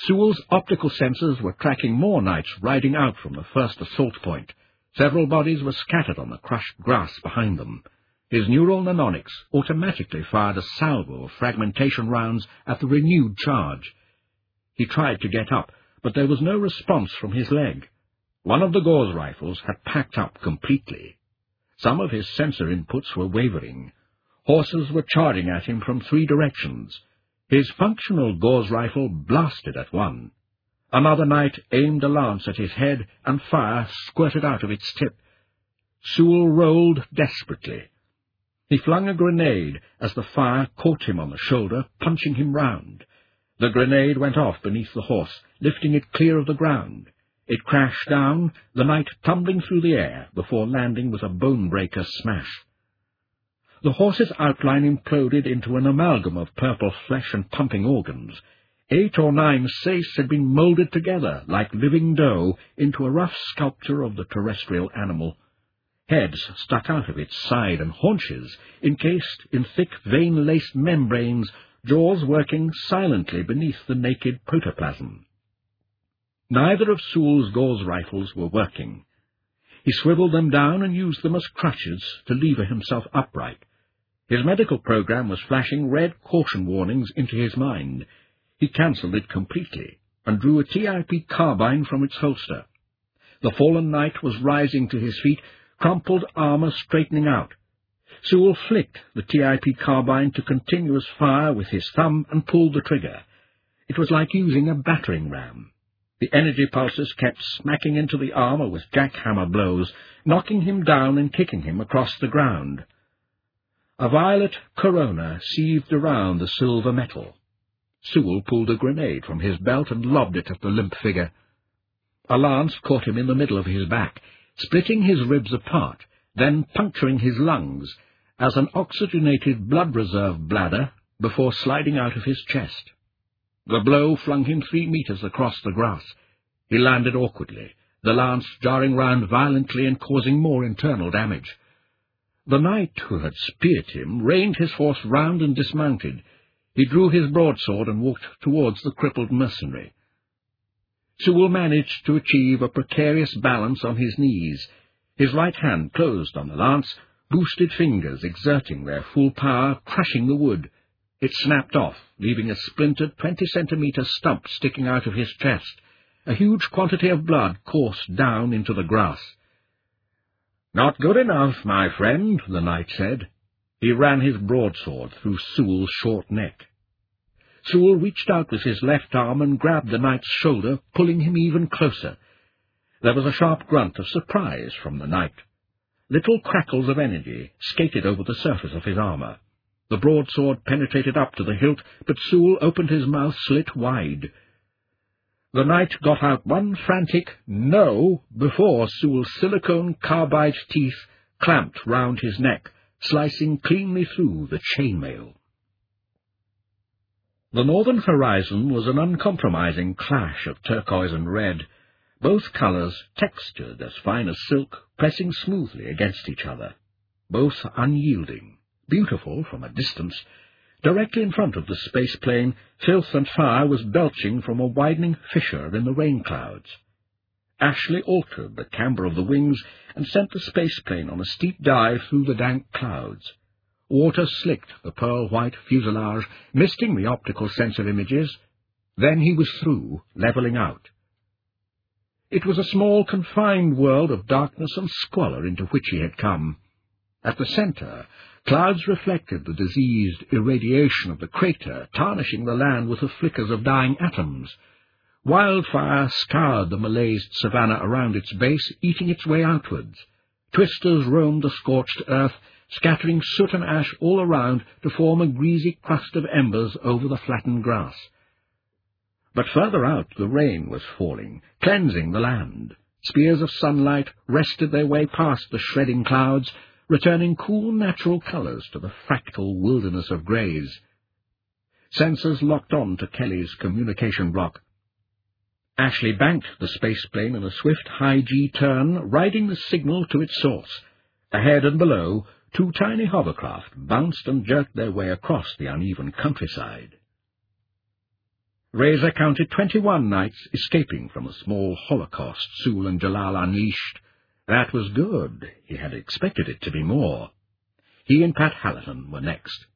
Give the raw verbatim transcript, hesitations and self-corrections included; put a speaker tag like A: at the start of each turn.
A: Sewell's optical sensors were tracking more knights riding out from the first assault point. Several bodies were scattered on the crushed grass behind them. His neural mnemonics automatically fired a salvo of fragmentation rounds at the renewed charge. He tried to get up, but there was no response from his leg. One of the Gauss rifles had packed up completely. Some of his sensor inputs were wavering. Horses were charging at him from three directions. His functional Gauss rifle blasted at one. Another knight aimed a lance at his head, and fire squirted out of its tip. Sewell rolled desperately. He flung a grenade as the fire caught him on the shoulder, punching him round. The grenade went off beneath the horse, lifting it clear of the ground. It crashed down, the knight tumbling through the air before landing with a bone-breaker smash. The horse's outline imploded into an amalgam of purple flesh and pumping organs. Eight or nine seists had been moulded together, like living dough, into a rough sculpture of the terrestrial animal. Heads stuck out of its side and haunches, encased in thick vein-laced membranes, jaws working silently beneath the naked protoplasm. Neither of Sewell's Gauss rifles were working. He swiveled them down and used them as crutches to lever himself upright. His medical program was flashing red caution warnings into his mind. He cancelled it completely and drew a T I P carbine from its holster. The fallen knight was rising to his feet, crumpled armour straightening out. Sewell flicked the T I P carbine to continuous fire with his thumb and pulled the trigger. It was like using a battering ram. The energy pulses kept smacking into the armour with jackhammer blows, knocking him down and kicking him across the ground. A violet corona seethed around the silver metal. Sewell pulled a grenade from his belt and lobbed it at the limp figure. A lance caught him in the middle of his back, splitting his ribs apart, then puncturing his lungs as an oxygenated blood reserve bladder before sliding out of his chest. The blow flung him three metres across the grass. He landed awkwardly, the lance jarring round violently and causing more internal damage. The knight who had speared him reined his horse round and dismounted. He drew his broadsword and walked towards the crippled mercenary. Sewell managed to achieve a precarious balance on his knees. His right hand closed on the lance, boosted fingers exerting their full power, crushing the wood. It snapped off, leaving a splintered twenty-centimetre stump sticking out of his chest. A huge quantity of blood coursed down into the grass. "Not good enough, my friend," the knight said. He ran his broadsword through Sewell's short neck. Sewell reached out with his left arm and grabbed the knight's shoulder, pulling him even closer. There was a sharp grunt of surprise from the knight. Little crackles of energy skated over the surface of his armour. The broadsword penetrated up to the hilt, but Sewell opened his mouth slit wide. The knight got out one frantic "no" before Sewell's silicone carbide teeth clamped round his neck, slicing cleanly through the chainmail. The northern horizon was an uncompromising clash of turquoise and red, both colours textured as fine as silk, pressing smoothly against each other, both unyielding, beautiful from a distance. Directly in front of the space plane, filth and fire was belching from a widening fissure in the rain clouds. Ashley altered the camber of the wings and sent the space plane on a steep dive through the dank clouds. Water slicked the pearl-white fuselage, misting the optical sensor images. Then he was through, levelling out. It was a small, confined world of darkness and squalor into which he had come. At the centre, clouds reflected the diseased irradiation of the crater, tarnishing the land with the flickers of dying atoms. Wildfire scoured the malazed savannah around its base, eating its way outwards. Twisters roamed the scorched earth, scattering soot and ash all around to form a greasy crust of embers over the flattened grass. But further out the rain was falling, cleansing the land. Spears of sunlight wrested their way past the shredding clouds, returning cool natural colours to the fractal wilderness of greys. Sensors locked on to Kelly's communication block. Ashley banked the spaceplane in a swift high-G turn, riding the signal to its source. Ahead and below, two tiny hovercraft bounced and jerked their way across the uneven countryside. Reza counted twenty-one knights escaping from the small holocaust Sul and Jalal unleashed. That was good. He had expected it to be more. He and Pat Hallaton were next.